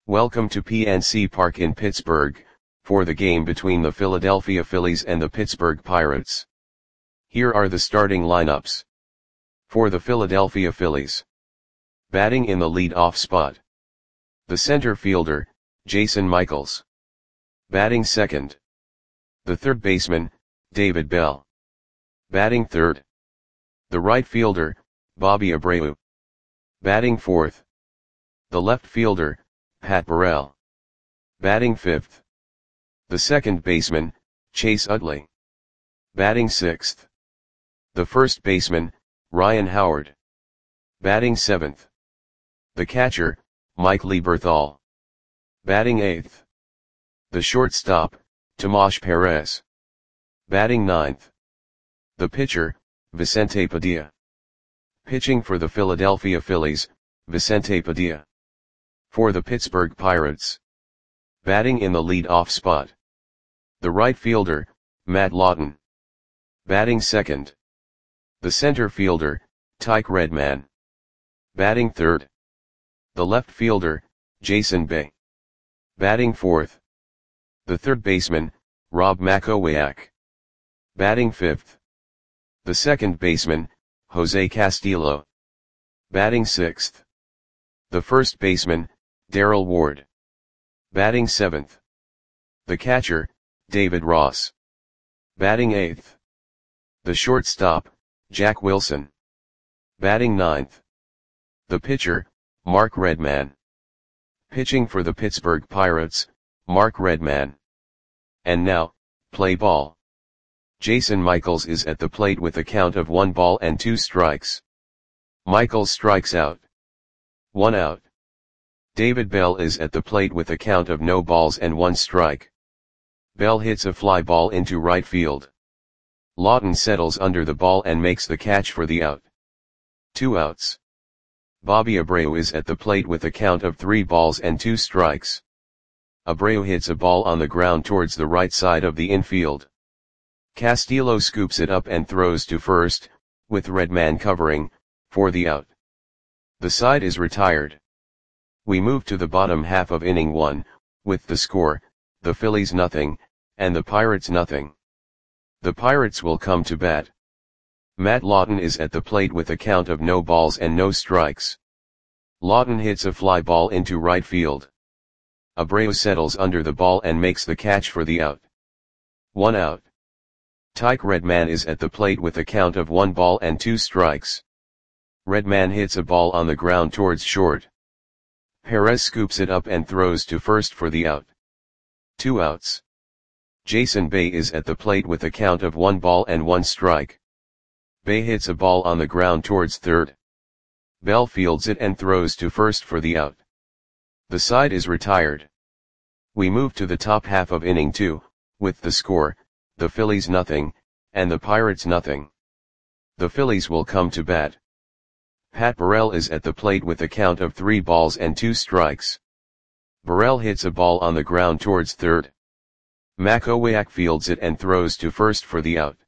Welcome to PNC Park in Pittsburgh, for the game between the Philadelphia Phillies and the Pittsburgh Pirates. Here are the starting lineups. For the Philadelphia Phillies. Batting in the lead-off spot. The center fielder, Jason Michaels. Batting second. The third baseman, David Bell. Batting third. The right fielder, Bobby Abreu. Batting fourth. The left fielder, Pat Burrell. Batting fifth. The second baseman, Chase Utley. Batting sixth. The first baseman, Ryan Howard. Batting seventh. The catcher, Mike Lieberthal. Batting eighth. The shortstop, Tomas Perez. Batting ninth. The pitcher, Vicente Padilla. Pitching for the Philadelphia Phillies, Vicente Padilla. For the Pittsburgh Pirates. Batting in the lead-off spot. The right fielder, Matt Lawton. Batting second. The center fielder, Tyke Redman. Batting third. The left fielder, Jason Bay. Batting fourth. The third baseman, Rob Makowiak. Batting fifth. The second baseman, Jose Castillo. Batting sixth. The first baseman, Darrell Ward. Batting seventh. The catcher, David Ross. Batting eighth. The shortstop, Jack Wilson. Batting ninth. The pitcher, Mark Redman. Pitching for the Pittsburgh Pirates, Mark Redman. And now, play ball. Jason Michaels is at the plate with a count of 1 ball and 2 strikes. Michaels strikes out. 1 out. David Bell is at the plate with a count of no balls and 1 strike. Bell hits a fly ball into right field. Lawton settles under the ball and makes the catch for the out. 2 outs. Bobby Abreu is at the plate with a count of 3 balls and 2 strikes. Abreu hits a ball on the ground towards the right side of the infield. Castillo scoops it up and throws to first, with Redman covering, for the out. The side is retired. We move to the bottom half of inning 1, with the score, the Phillies 0, and the Pirates 0. The Pirates will come to bat. Matt Lawton is at the plate with a count of no balls and no strikes. Lawton hits a fly ball into right field. Abreu settles under the ball and makes the catch for the out. 1 out. Tyke Redman is at the plate with a count of 1 ball and 2 strikes. Redman hits a ball on the ground towards short. Perez scoops it up and throws to first for the out. 2 outs. Jason Bay is at the plate with a count of 1 ball and 1 strike. Bay hits a ball on the ground towards third. Bell fields it and throws to first for the out. The side is retired. We move to the top half of inning 2, with the score, the Phillies 0, and the Pirates 0. The Phillies will come to bat. Pat Burrell is at the plate with a count of 3 balls and 2 strikes. Burrell hits a ball on the ground towards third. Makowiak fields it and throws to first for the out.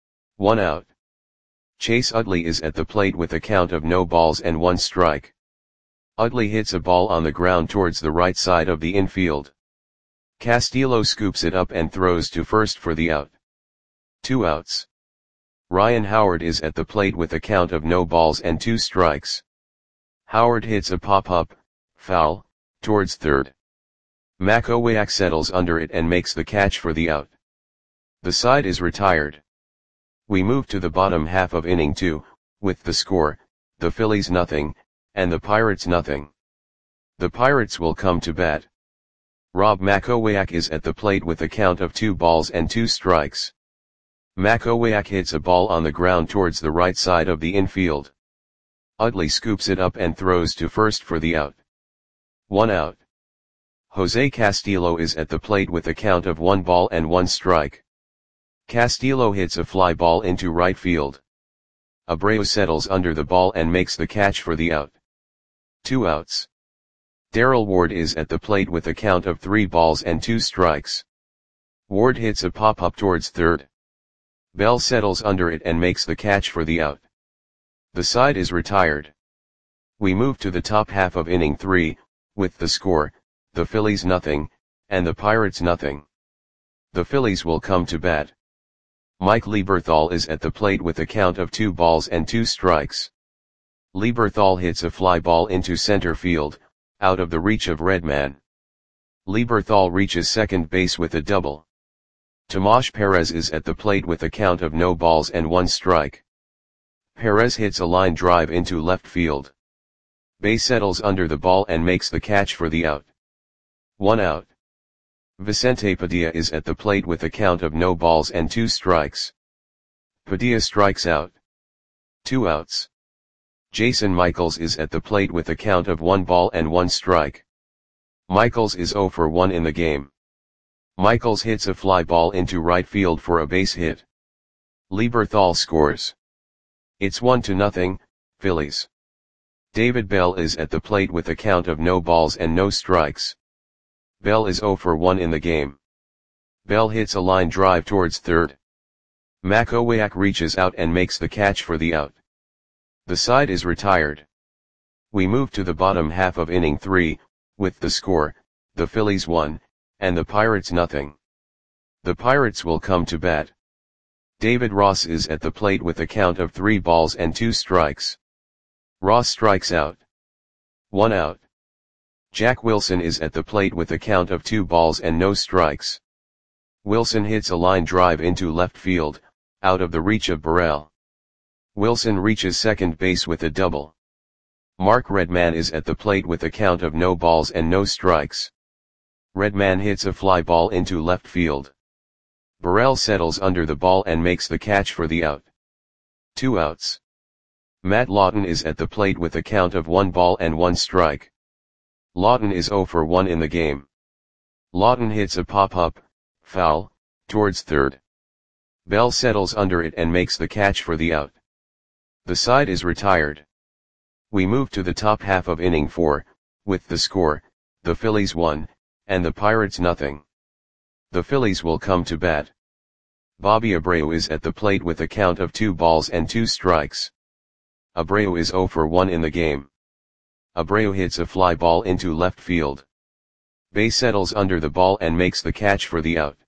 1 out. Chase Utley is at the plate with a count of no balls and 1 strike. Utley hits a ball on the ground towards the right side of the infield. Castillo scoops it up and throws to first for the out. 2 outs. Ryan Howard is at the plate with a count of no balls and 2 strikes. Howard hits a pop-up, foul, towards third. Makowiak settles under it and makes the catch for the out. The side is retired. We move to the bottom half of inning 2, with the score, the Phillies 0, and the Pirates 0. The Pirates will come to bat. Rob Makowiak is at the plate with a count of 2 balls and 2 strikes. Makowiak hits a ball on the ground towards the right side of the infield. Utley scoops it up and throws to first for the out. 1 out. Jose Castillo is at the plate with a count of 1 ball and 1 strike. Castillo hits a fly ball into right field. Abreu settles under the ball and makes the catch for the out. 2 outs. Darrell Ward is at the plate with a count of 3 balls and 2 strikes. Ward hits a pop-up towards third. Bell settles under it and makes the catch for the out. The side is retired. We move to the top half of inning 3, with the score, the Phillies nothing, and the Pirates nothing. The Phillies will come to bat. Mike Lieberthal is at the plate with a count of 2 balls and 2 strikes. Lieberthal hits a fly ball into center field, out of the reach of Redman. Lieberthal reaches second base with a double. Tomas Perez is at the plate with a count of no balls and 1 strike. Perez hits a line drive into left field. Bay settles under the ball and makes the catch for the out. 1 out. Vicente Padilla is at the plate with a count of no balls and 2 strikes. Padilla strikes out. 2 outs. Jason Michaels is at the plate with a count of 1 ball and 1 strike. Michaels is 0 for 1 in the game. Michaels hits a fly ball into right field for a base hit. Lieberthal scores. It's 1-0, Phillies. David Bell is at the plate with a count of no balls and no strikes. Bell is 0 for 1 in the game. Bell hits a line drive towards third. Makowiak reaches out and makes the catch for the out. The side is retired. We move to the bottom half of inning 3, with the score, the Phillies 1, and the Pirates nothing. The Pirates will come to bat. David Ross is at the plate with a count of 3 balls and 2 strikes. Ross strikes out. 1 out. Jack Wilson is at the plate with a count of 2 balls and no strikes. Wilson hits a line drive into left field, out of the reach of Burrell. Wilson reaches second base with a double. Mark Redman is at the plate with a count of no balls and no strikes. Redman hits a fly ball into left field. Burrell settles under the ball and makes the catch for the out. 2 outs. Matt Lawton is at the plate with a count of 1 ball and 1 strike. Lawton is 0 for 1 in the game. Lawton hits a pop-up, foul, towards third. Bell settles under it and makes the catch for the out. The side is retired. We move to the top half of inning 4, with the score, the Phillies 1, and the Pirates nothing. The Phillies will come to bat. Bobby Abreu is at the plate with a count of 2 balls and 2 strikes. Abreu is 0 for 1 in the game. Abreu hits a fly ball into left field. Bay settles under the ball and makes the catch for the out.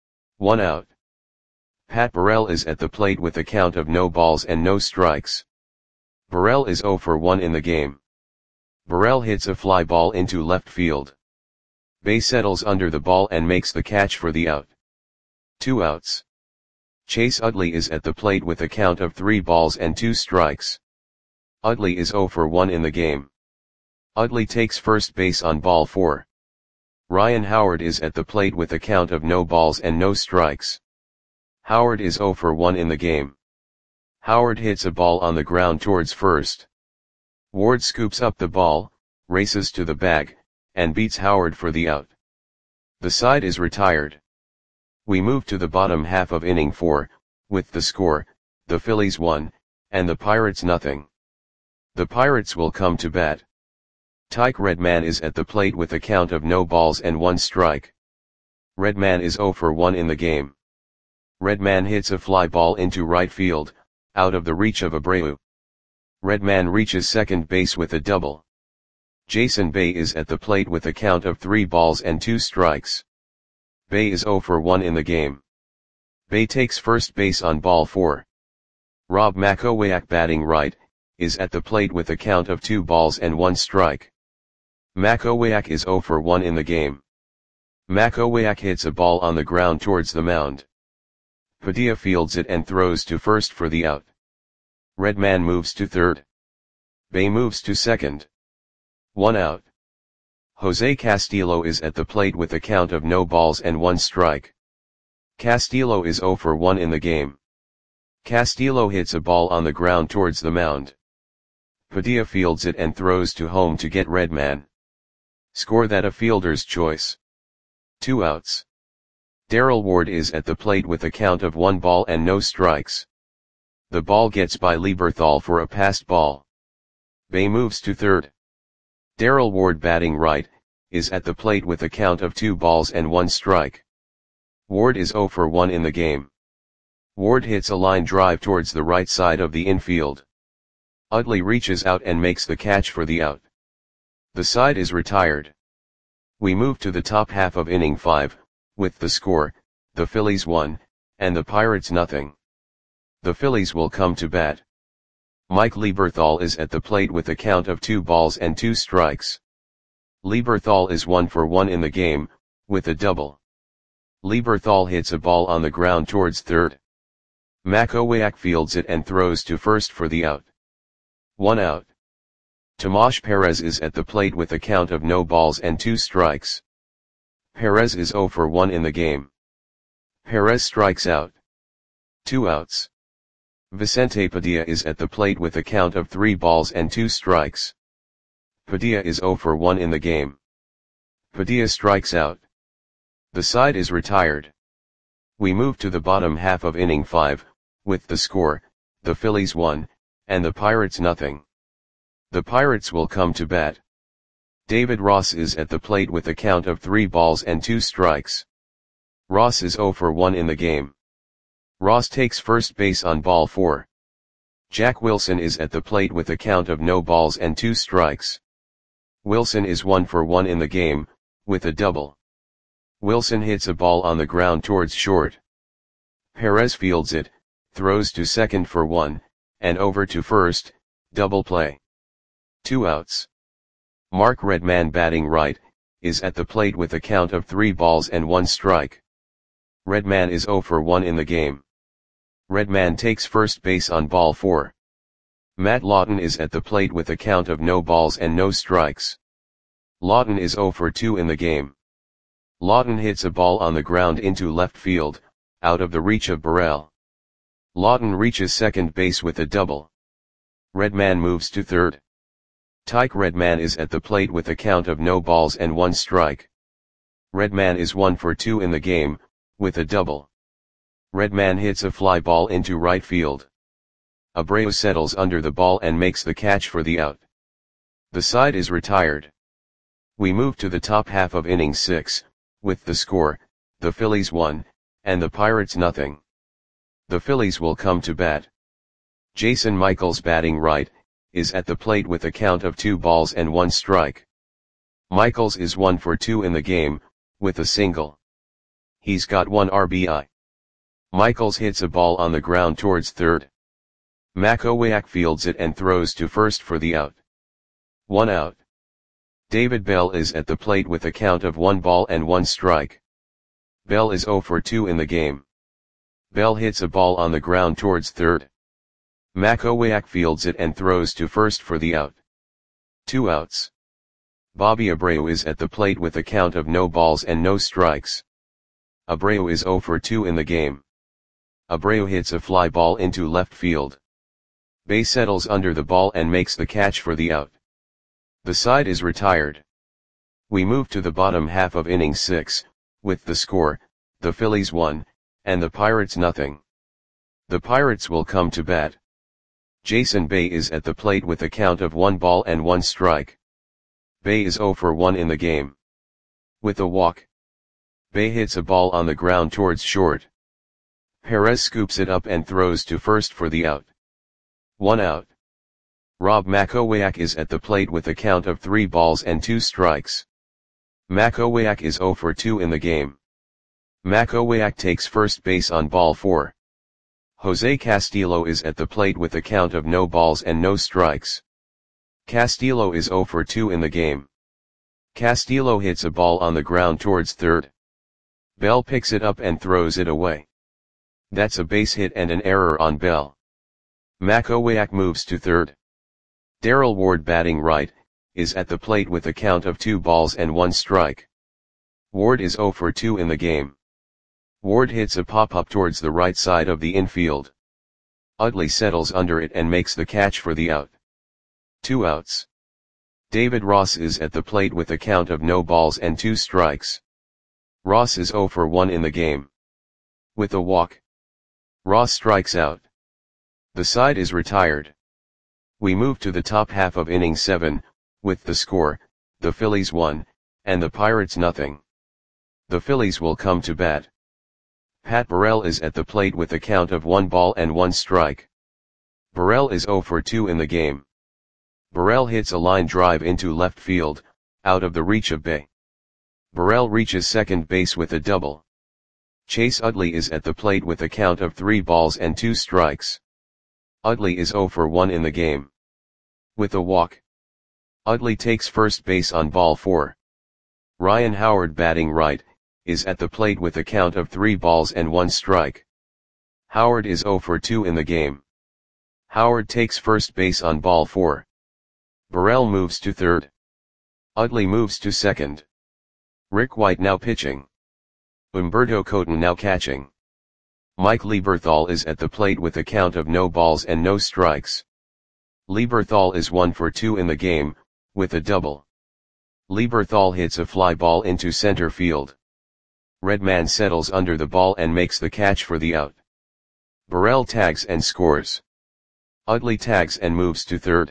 1 out. Pat Burrell is at the plate with a count of no balls and no strikes. Burrell is 0 for 1 in the game. Burrell hits a fly ball into left field. Bay settles under the ball and makes the catch for the out. 2 outs. Chase Utley is at the plate with a count of 3 balls and 2 strikes. Utley is 0 for 1 in the game. Utley takes first base on ball 4. Ryan Howard is at the plate with a count of no balls and no strikes. Howard is 0 for 1 in the game. Howard hits a ball on the ground towards first. Ward scoops up the ball, races to the bag, and beats Howard for the out. The side is retired. We move to the bottom half of inning 4, with the score, the Phillies 1, and the Pirates nothing. The Pirates will come to bat. Tyke Redman is at the plate with a count of no balls and 1 strike. Redman is 0 for 1 in the game. Redman hits a fly ball into right field, out of the reach of Abreu. Redman reaches second base with a double. Jason Bay is at the plate with a count of 3 balls and 2 strikes. Bay is 0 for 1 in the game. Bay takes first base on ball 4. Rob Makowiak, batting right, is at the plate with a count of 2 balls and 1 strike. Makowiak is 0 for 1 in the game. Makowiak hits a ball on the ground towards the mound. Padilla fields it and throws to first for the out. Redman moves to third. Bay moves to second. 1 out. Jose Castillo is at the plate with a count of no balls and 1 strike. Castillo is 0 for 1 in the game. Castillo hits a ball on the ground towards the mound. Padilla fields it and throws to home to get Redman. Score that a fielder's choice. 2 outs. Darrell Ward is at the plate with a count of 1 ball and no strikes. The ball gets by Lieberthal for a passed ball. Bay moves to third. Darrell Ward, batting right, is at the plate with a count of 2 balls and 1 strike. Ward is 0 for 1 in the game. Ward hits a line drive towards the right side of the infield. Utley reaches out and makes the catch for the out. The side is retired. We move to the top half of inning 5, with the score, the Phillies 1, and the Pirates nothing. The Phillies will come to bat. Mike Lieberthal is at the plate with a count of 2 balls and 2 strikes. Lieberthal is 1 for 1 in the game, with a double. Lieberthal hits a ball on the ground towards third. Makowiak fields it and throws to first for the out. 1 out. Tomas Perez is at the plate with a count of no balls and 2 strikes. Perez is 0 for 1 in the game. Perez strikes out. 2 outs. Vicente Padilla is at the plate with a count of 3 balls and 2 strikes. Padilla is 0 for 1 in the game. Padilla strikes out. The side is retired. We move to the bottom half of inning 5, with the score, the Phillies 1, and the Pirates nothing. The Pirates will come to bat. David Ross is at the plate with a count of 3 balls and 2 strikes. Ross is 0 for 1 in the game. Ross takes first base on ball 4. Jack Wilson is at the plate with a count of no balls and 2 strikes. Wilson is 1 for 1 in the game, with a double. Wilson hits a ball on the ground towards short. Perez fields it, throws to second for 1, and over to first, double play. 2 outs. Mark Redman, batting right, is at the plate with a count of 3 balls and 1 strike. Redman is 0 for 1 in the game. Redman takes first base on ball 4. Matt Lawton is at the plate with a count of no balls and no strikes. Lawton is 0 for 2 in the game. Lawton hits a ball on the ground into left field, out of the reach of Burrell. Lawton reaches second base with a double. Redman moves to third. Tyke Redman is at the plate with a count of no balls and 1 strike. Redman is 1 for 2 in the game, with a double. Redman hits a fly ball into right field. Abreu settles under the ball and makes the catch for the out. The side is retired. We move to the top half of inning 6, with the score, the Phillies 1, and the Pirates nothing. The Phillies will come to bat. Jason Michaels, batting right, is at the plate with a count of 2 balls and 1 strike. Michaels is 1 for 2 in the game, with a single. He's got 1 RBI. Michaels hits a ball on the ground towards third. Makowiak fields it and throws to first for the out. 1 out. David Bell is at the plate with a count of 1 ball and 1 strike. Bell is 0 for 2 in the game. Bell hits a ball on the ground towards third. Makowiak fields it and throws to first for the out. 2 outs. Bobby Abreu is at the plate with a count of no balls and no strikes. Abreu is 0 for 2 in the game. Abreu hits a fly ball into left field. Bay settles under the ball and makes the catch for the out. The side is retired. We move to the bottom half of inning 6, with the score, the Phillies 1, and the Pirates nothing. The Pirates will come to bat. Jason Bay is at the plate with a count of 1 ball and 1 strike. Bay is 0 for 1 in the game. With a walk. Bay hits a ball on the ground towards short. Perez scoops it up and throws to first for the out. 1 out. Rob Makowiak is at the plate with a count of 3 balls and 2 strikes. Makowiak is 0 for 2 in the game. Makowiak takes first base on ball 4. Jose Castillo is at the plate with a count of no balls and no strikes. Castillo is 0 for 2 in the game. Castillo hits a ball on the ground towards third. Bell picks it up and throws it away. That's a base hit and an error on Bell. Makowiak moves to third. Darrell Ward, batting right, is at the plate with a count of 2 balls and 1 strike. Ward is 0 for 2 in the game. Ward hits a pop-up towards the right side of the infield. Utley settles under it and makes the catch for the out. 2 outs. David Ross is at the plate with a count of no balls and 2 strikes. Ross is 0 for 1 in the game. With a walk. Ross strikes out. The side is retired. We move to the top half of inning 7, with the score, the Phillies 1, and the Pirates nothing. The Phillies will come to bat. Pat Burrell is at the plate with a count of 1 ball and 1 strike. Burrell is 0 for 2 in the game. Burrell hits a line drive into left field, out of the reach of Bay. Burrell reaches second base with a double. Chase Utley is at the plate with a count of 3 balls and 2 strikes. Utley is 0 for 1 in the game. With a walk, Utley takes first base on ball 4. Ryan Howard, batting right, is at the plate with a count of 3 balls and 1 strike. Howard is 0 for 2 in the game. Howard takes first base on ball 4. Burrell moves to third. Utley moves to second. Rick White now pitching. Umberto Coton now catching. Mike Lieberthal is at the plate with a count of no balls and no strikes. Lieberthal is 1 for 2 in the game, with a double. Lieberthal hits a fly ball into center field. Redman settles under the ball and makes the catch for the out. Burrell tags and scores. Utley tags and moves to third.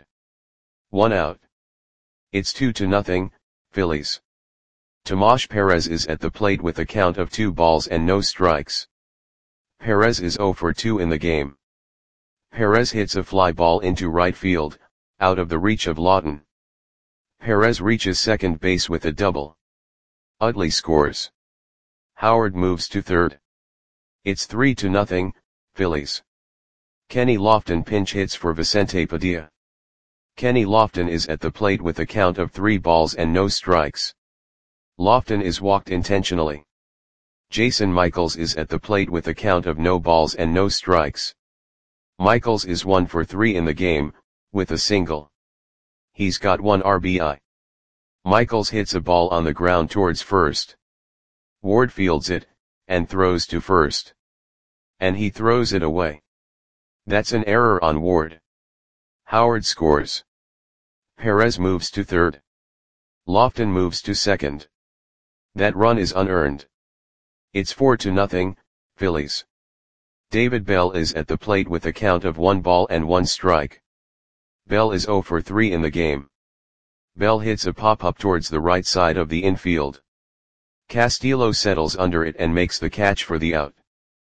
1 out. It's 2-0, Phillies. Tomas Perez is at the plate with a count of 2 balls and no strikes. Perez is 0 for 2 in the game. Perez hits a fly ball into right field, out of the reach of Lawton. Perez reaches second base with a double. Utley scores. Howard moves to third. It's 3-0, Phillies. Kenny Lofton pinch hits for Vicente Padilla. Kenny Lofton is at the plate with a count of 3 balls and no strikes. Lofton is walked intentionally. Jason Michaels is at the plate with a count of no balls and no strikes. Michaels is 1 for 3 in the game, with a single. He's got 1 RBI. Michaels hits a ball on the ground towards first. Ward fields it, and throws to first. And he throws it away. That's an error on Ward. Howard scores. Perez moves to third. Lofton moves to second. That run is unearned. It's 4-0, Phillies. David Bell is at the plate with a count of 1 ball and 1 strike. Bell is 0 for 3 in the game. Bell hits a pop-up towards the right side of the infield. Castillo settles under it and makes the catch for the out.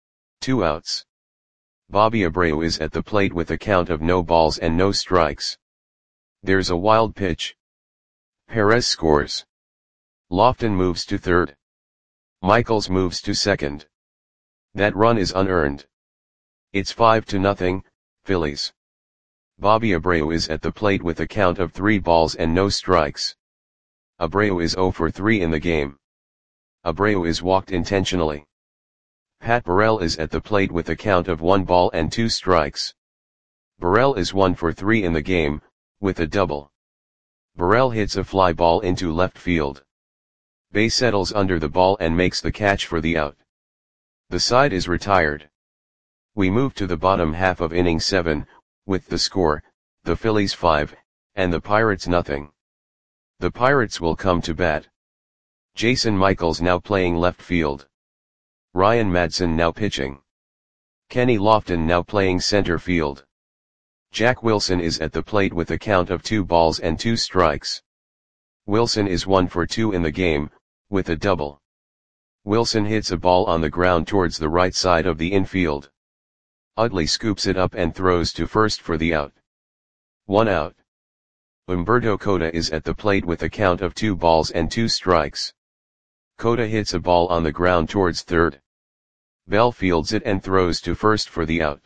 2 outs. Bobby Abreu is at the plate with a count of no balls and no strikes. There's a wild pitch. Perez scores. Lofton moves to third. Michaels moves to second. That run is unearned. It's 5-0, Phillies. Bobby Abreu is at the plate with a count of 3 balls and no strikes. Abreu is 0 for 3 in the game. Abreu is walked intentionally. Pat Burrell is at the plate with a count of 1 ball and 2 strikes. Burrell is 1 for 3 in the game, with a double. Burrell hits a fly ball into left field. Bay settles under the ball and makes the catch for the out. The side is retired. We move to the bottom half of inning 7, with the score, the Phillies 5, and the Pirates nothing. The Pirates will come to bat. Jason Michaels now playing left field. Ryan Madson now pitching. Kenny Lofton now playing center field. Jack Wilson is at the plate with a count of 2 balls and 2 strikes. Wilson is 1 for 2 in the game, with a double. Wilson hits a ball on the ground towards the right side of the infield. Utley scoops it up and throws to first for the out. 1 out. Umberto Cota is at the plate with a count of 2 balls and 2 strikes. Cota hits a ball on the ground towards third. Bell fields it and throws to first for the out.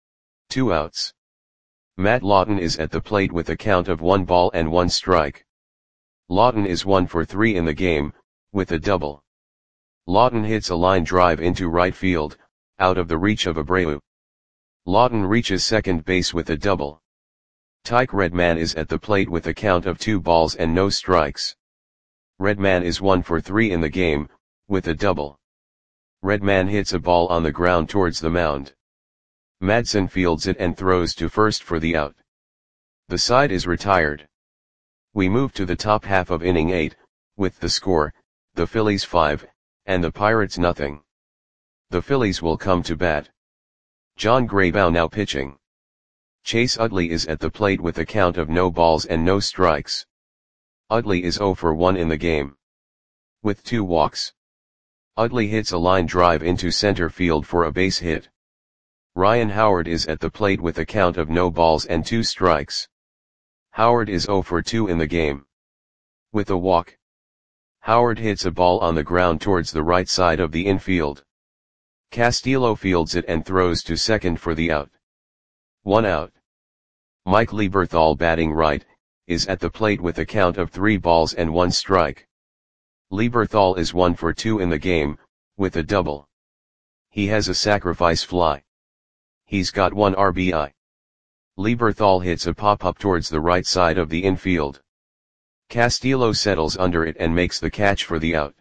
2 outs. Matt Lawton is at the plate with a count of 1 ball and 1 strike. Lawton is 1 for 3 in the game, with a double. Lawton hits a line drive into right field, out of the reach of Abreu. Lawton reaches second base with a double. Tyke Redman is at the plate with a count of 2 balls and no strikes. Redman is 1 for 3 in the game, with a double. Redman hits a ball on the ground towards the mound. Madson fields it and throws to first for the out. The side is retired. We move to the top half of inning 8, with the score, the Phillies 5, and the Pirates nothing. The Phillies will come to bat. John Graybow now pitching. Chase Utley is at the plate with a count of no balls and no strikes. Utley is 0 for 1 in the game. With 2 walks. Utley hits a line drive into center field for a base hit. Ryan Howard is at the plate with a count of no balls and 2 strikes. Howard is 0 for 2 in the game. With a walk. Howard hits a ball on the ground towards the right side of the infield. Castillo fields it and throws to second for the out. 1 out. Mike Lieberthal, batting right, is at the plate with a count of 3 balls and 1 strike. Lieberthal is 1 for 2 in the game, with a double. He has a sacrifice fly. He's got 1 RBI. Lieberthal hits a pop-up towards the right side of the infield. Castillo settles under it and makes the catch for the out.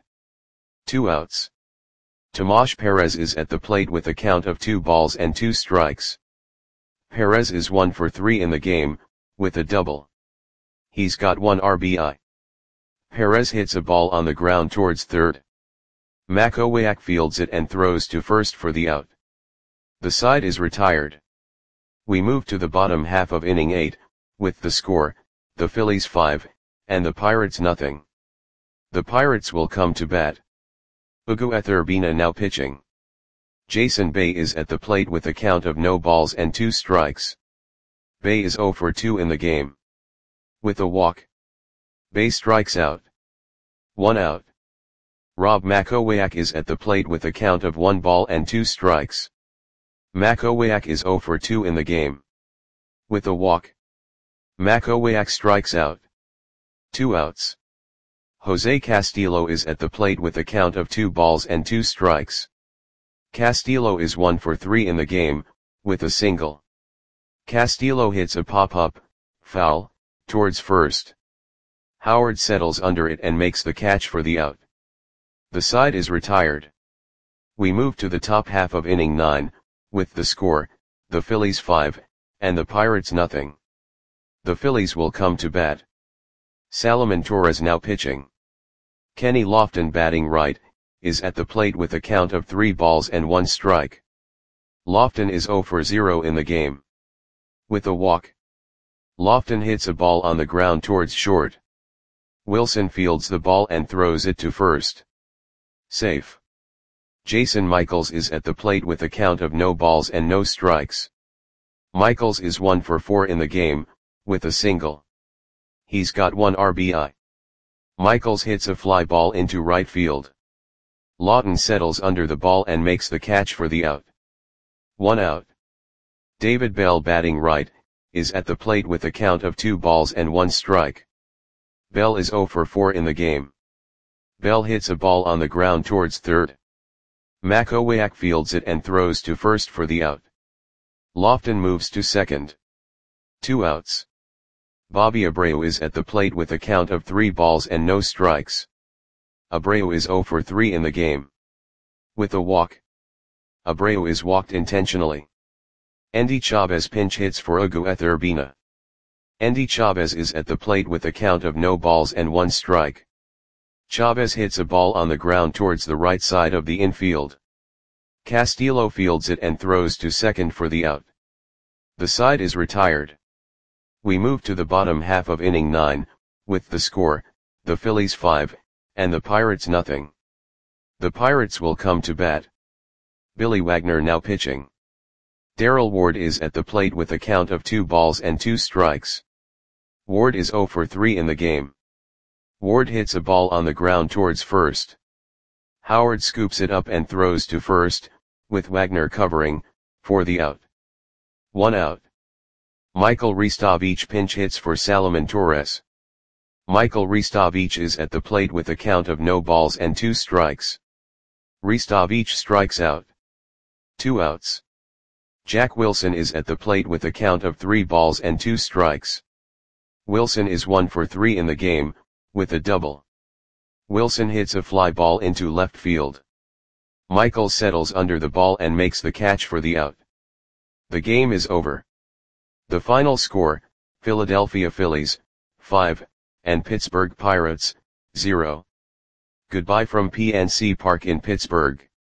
2 outs. Tomas Perez is at the plate with a count of 2 balls and 2 strikes. Perez is 1 for 3 in the game, with a double. He's got 1 RBI. Perez hits a ball on the ground towards third. Makowiak fields it and throws to first for the out. The side is retired. We move to the bottom half of inning 8, with the score, the Phillies 5, and the Pirates nothing. The Pirates will come to bat. Ugo Etherbina now pitching. Jason Bay is at the plate with a count of no balls and 2 strikes. Bay is 0 for 2 in the game. With a walk. Bay strikes out. 1 out. Rob Makowiak is at the plate with a count of 1 ball and 2 strikes. Makowiak is 0 for 2 in the game. With a walk. Makowiak strikes out. 2 outs. Jose Castillo is at the plate with a count of 2 balls and 2 strikes. Castillo is 1 for 3 in the game, with a single. Castillo hits a pop-up, foul, towards first. Howard settles under it and makes the catch for the out. The side is retired. We move to the top half of inning 9, with the score, the Phillies 5, and the Pirates nothing. The Phillies will come to bat. Salomon Torres now pitching. Kenny Lofton, batting right, is at the plate with a count of 3 balls and 1 strike. Lofton is 0 for 0 in the game. With a walk. Lofton hits a ball on the ground towards short. Wilson fields the ball and throws it to first. Safe. Jason Michaels is at the plate with a count of no balls and no strikes. Michaels is 1 for 4 in the game, with a single. He's got 1 RBI. Michaels hits a fly ball into right field. Lawton settles under the ball and makes the catch for the out. 1 out. David Bell, batting right, is at the plate with a count of 2 balls and 1 strike. Bell is 0 for 4 in the game. Bell hits a ball on the ground towards third. Makowiak fields it and throws to first for the out. Lofton moves to second. 2 outs. Bobby Abreu is at the plate with a count of 3 balls and no strikes. Abreu is 0 for 3 in the game. With a walk. Abreu is walked intentionally. Endy Chavez pinch hits for Ugo Etherbina. Endy Chavez is at the plate with a count of no balls and 1 strike. Chavez hits a ball on the ground towards the right side of the infield. Castillo fields it and throws to second for the out. The side is retired. We move to the bottom half of inning 9, with the score, the Phillies 5, and the Pirates nothing. The Pirates will come to bat. Billy Wagner now pitching. Darrell Ward is at the plate with a count of 2 balls and 2 strikes. Ward is 0 for 3 in the game. Ward hits a ball on the ground towards first. Howard scoops it up and throws to first, with Wagner covering, for the out. 1 out. Michael Ristovich pinch hits for Salomon Torres. Michael Ristovich is at the plate with a count of no balls and 2 strikes. Ristovich strikes out. 2 outs. Jack Wilson is at the plate with a count of 3 balls and 2 strikes. Wilson is 1 for 3 in the game, with a double. Wilson hits a fly ball into left field. Michael settles under the ball and makes the catch for the out. The game is over. The final score, Philadelphia Phillies, 5, and Pittsburgh Pirates, 0. Goodbye from PNC Park in Pittsburgh.